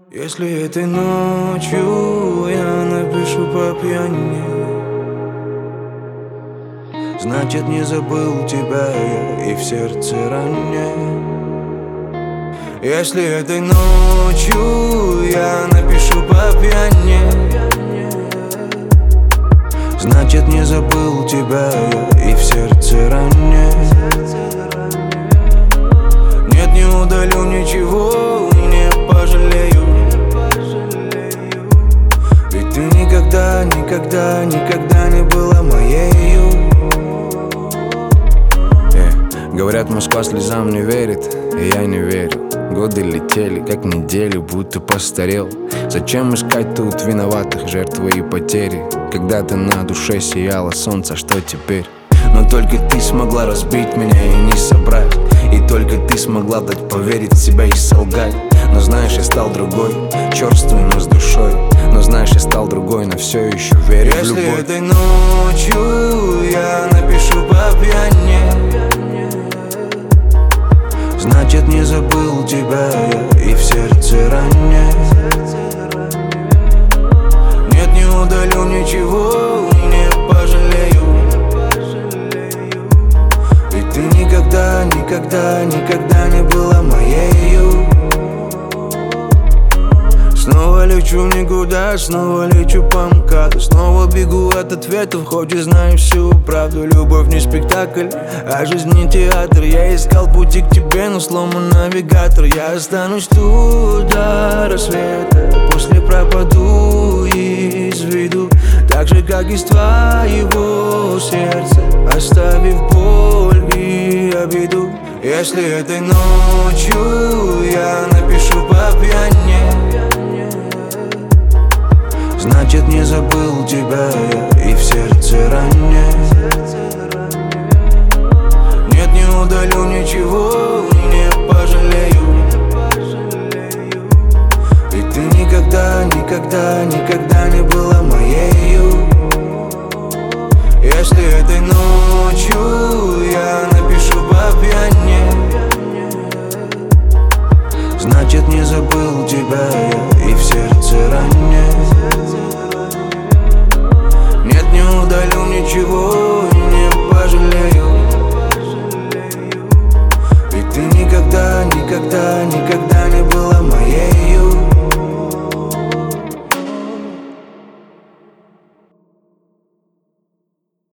Если этой ночью я напишу по пьяни, значит не забыл тебя я и в сердце ранее. Если этой ночью я напишу по пьяни, значит не забыл тебя я и в сердце ранее. Нет, не удалю ничего, не пожалею. Ведь ты никогда, никогда, никогда не была моею. Говорят, Москва слезам не верит, и я не верю. Годы летели, как недели, будто постарел. Зачем искать тут виноватых, жертвы и потери? Когда-то на душе сияло солнце, что теперь? Но только ты смогла разбить меня и не собрать. И только ты смогла дать поверить в себя и солгать. Но знаешь, я стал другой, черствый, но с душой. Но знаешь, я стал другой, но все еще верю в любовь. Если этой ночью я напишу по пьяни, значит не забыл тебя я и в сердце ранее. Нет, не удалю ничего, не пожалею. Ведь ты никогда, никогда, никогда не была моею. Снова лечу в никуда, снова лечу по МКАДу. Снова бегу от ответов, хоть и знаю всю правду. Любовь не спектакль, а жизнь не театр. Я искал пути к тебе, но сломан навигатор. Я останусь тут до рассвета, после пропаду из виду. Так же, как из твоего сердца, оставив боль и обиду. Если этой ночью я напишу по пьяни, значит не забыл тебя